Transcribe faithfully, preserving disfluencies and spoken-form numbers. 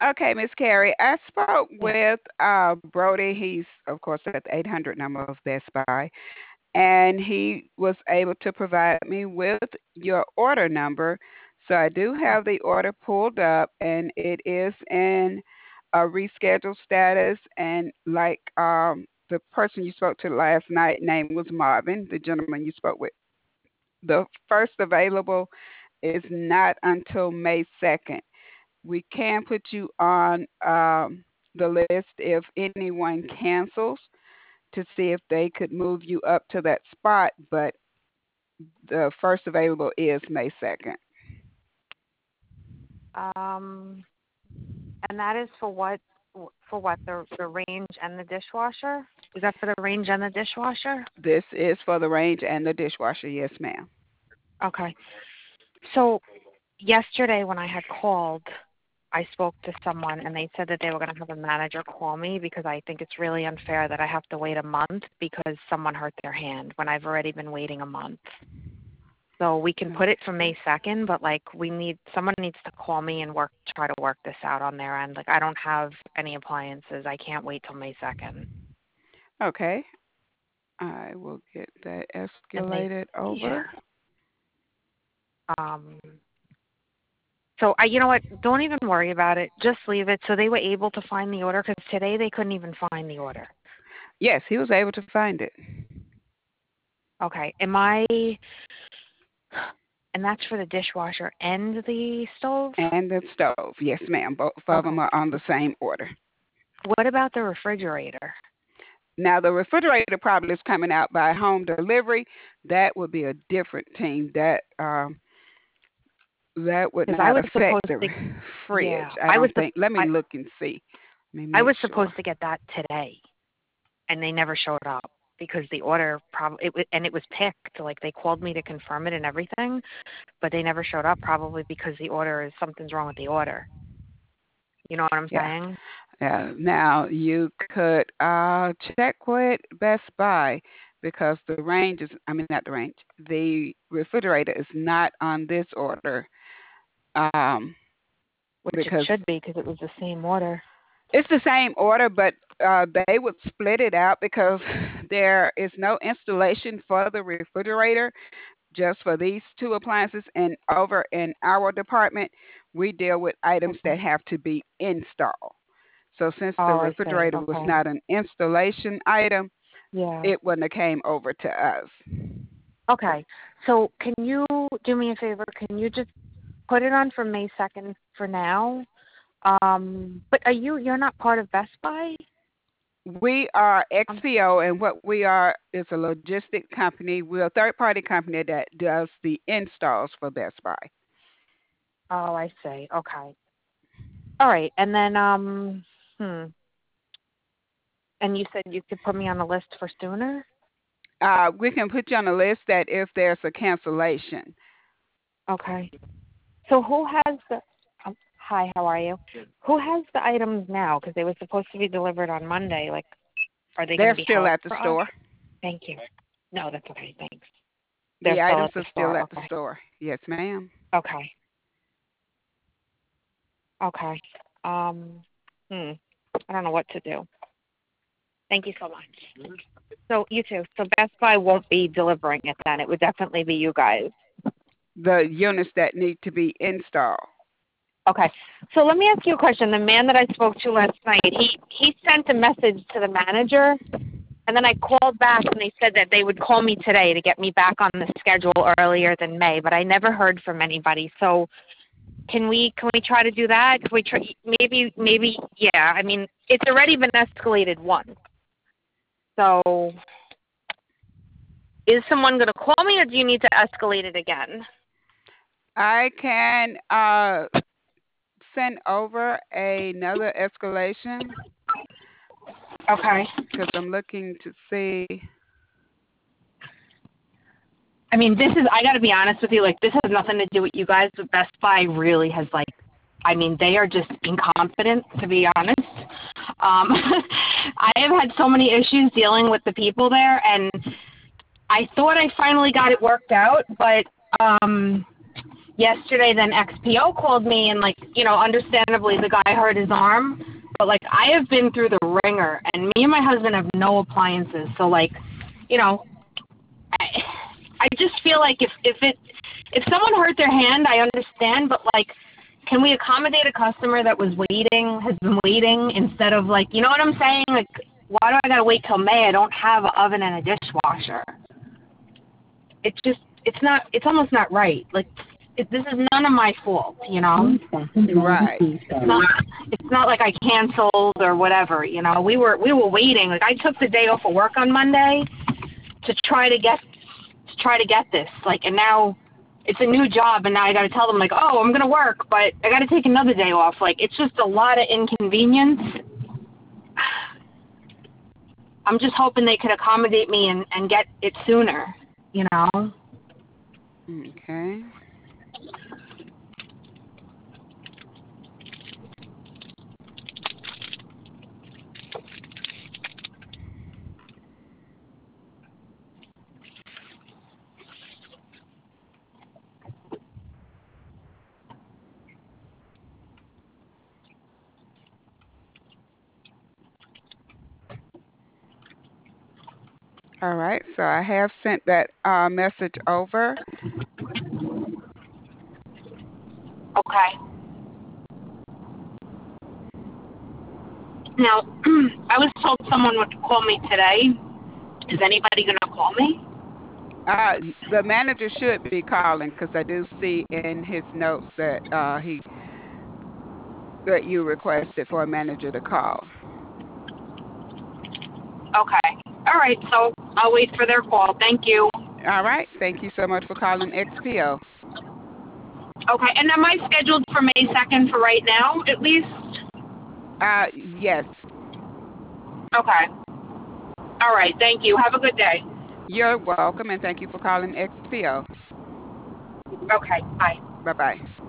Okay, Miss Carrie, I spoke Yeah. with uh, Brody. He's, of course, at the eight hundred number of Best Buy, and he was able to provide me with your order number. So I do Oh, have the order pulled up, and it is in a rescheduled status. And like um, the person you spoke to last night, name was Marvin, the gentleman you spoke with. The first available is not until May second. We can put you on um, the list if anyone cancels to see if they could move you up to that spot, but the first available is May second. um, and that is for what? For what? The the range and the dishwasher? Is that for the range and the dishwasher? This is for the range and the dishwasher, yes, ma'am. Okay. So yesterday when I had called, I spoke to someone and they said that they were going to have a manager call me because I think it's really unfair that I have to wait a month because someone hurt their hand when I've already been waiting a month. So we can put it for May second, but like we need someone needs to call me and work try to work this out on their end. Like I don't have any appliances. I can't wait till May second. Okay, I will get that And they escalated yeah. over. Um so I you know what? Don't even worry about it. Just leave it. So they were able to find the order cuz today they couldn't even find the order. Yes, he was able to find it. Okay. Am I and that's for the dishwasher and the stove? And the stove, yes, ma'am. Both of them Okay. are on the same order. What about the refrigerator? Now, the refrigerator probably is coming out by home delivery. That would be a different team. That um, that would Because I not was affect supposed the to, fridge. yeah, I I was don't sup- think. Let me I look and see. Let me I make was sure. supposed to get that today, and they never showed up because the order probably it wa- and it was picked. Like they called me to confirm it and everything, but they never showed up. Probably because the order is something's wrong with the order. You know what I'm Yeah. saying? Yeah. Now you could uh, check with Best Buy because the range is. I mean, not the range. The refrigerator is not on this order. Um, Which it because should be because it was the same order. it's the same order, but uh, they would split it out because there is no installation for the refrigerator, just for these two appliances. And over in our department, we deal with items Okay. that have to be installed. So since the Oh, I see. refrigerator was Okay. not an installation item, Yeah. it wouldn't have came over to us. Okay. So can you do me a favor? Can you just put it on for May second for now? Um, but are you you're not part of Best Buy? We are Um, X P O, and what we are is a logistic company. We're a third party company that does the installs for Best Buy. oh, I see. Okay. All right. And then um, hmm. And you said you could put me on the list for sooner. Uh, we can put you on a list that if there's a cancellation. Okay. So who has the? Um, hi, how are you? Who has the items now? Because they were supposed to be delivered on Monday. Like, are they going to They're be still held at the for us? store. Thank you. No, that's okay. Thanks. They're The still items at the are still store. at the Okay. store. Yes, ma'am. Okay. Okay. Um. Hmm. I don't know what to do. Thank you so much. So you too. So Best Buy won't be delivering it then. It would definitely be you guys. The units that need to be installed. Okay. So let me ask you a question. The man that I spoke to last night, he he sent a message to the manager, and then I called back and they said that they would call me today to get me back on the schedule earlier than May, but I never heard from anybody. So can we can we try to do that? Can we try maybe maybe yeah. I mean, it's already been escalated once. So is someone going to call me, or do you need to escalate it again? I can uh, send over another escalation Okay. because I'm looking to see. I mean, this is, I got to be honest with you, like, this has nothing to do with you guys, but Best Buy really has, like, I mean, they are just incompetent, to be honest. Um, I have had so many issues dealing with the people there, and I thought I finally got it worked out, but um, yesterday, then X P O called me, and like, you know, understandably the guy hurt his arm, but like I have been through the ringer, and me and my husband have no appliances, so like, you know, I, I just feel like if if it if someone hurt their hand, I understand, but like, can we accommodate a customer that was waiting, has been waiting, instead of like, you know what I'm saying? Like, why do I gotta wait till May? I don't have an oven and a dishwasher. It's just, it's not, it's almost not right. Like, it, this is none of my fault, you know? Right. It's not, it's not like I canceled or whatever, you know? We were, we were waiting. Like, I took the day off of work on Monday to try to get, to try to get this. Like, and now it's a new job, and now I got to tell them, like, oh, I'm going to work, but I got to take another day off. Like, it's just a lot of inconvenience. I'm just hoping they could accommodate me and, and get it sooner, you know? Okay. All right. So I have sent that uh, message over. Okay. Now, I was told someone would call me today. Is anybody going to call me? Uh, the manager should be calling because I do see in his notes that uh, he that you requested for a manager to call. Okay. All right. So I'll wait for their call. Thank you. All right. Thank you so much for calling X P O. Okay. And am I scheduled for May second for right now, at least? Uh, yes. Okay. All right. Thank you. Have a good day. You're welcome, and thank you for calling X P O. Okay. Bye. Bye bye.